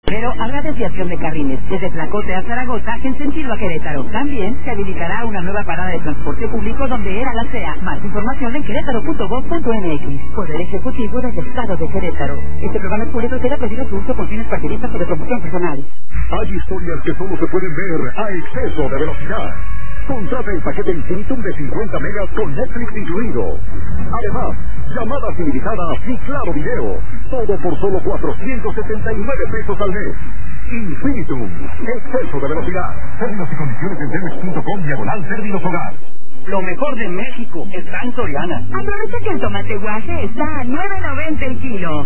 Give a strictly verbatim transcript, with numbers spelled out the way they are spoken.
Pero habrá desviación de carriles desde Tlacote a Zaragoza en sentido a Querétaro. También se habilitará una nueva parada de transporte público donde era la SEA. Más información en querétaro punto gob punto eme equis. Poder Ejecutivo del Estado de Querétaro. Este programa es público y queda pedido su uso con fines partidistas o de promoción personal. Hay historias que solo se pueden ver a exceso de velocidad. Contrata el paquete Infinitum de cincuenta megas con Netflix incluido. Además, llamadas ilimitadas y claro video. Todo por solo cuatrocientos setenta y nueve pesos al mes. Infinitum, exceso de velocidad. Términos y condiciones en telmex punto com diagonal términos hogar. Lo mejor de México está en Soriana. Aprovecha que el tomate guaje está a nueve noventa el kilo.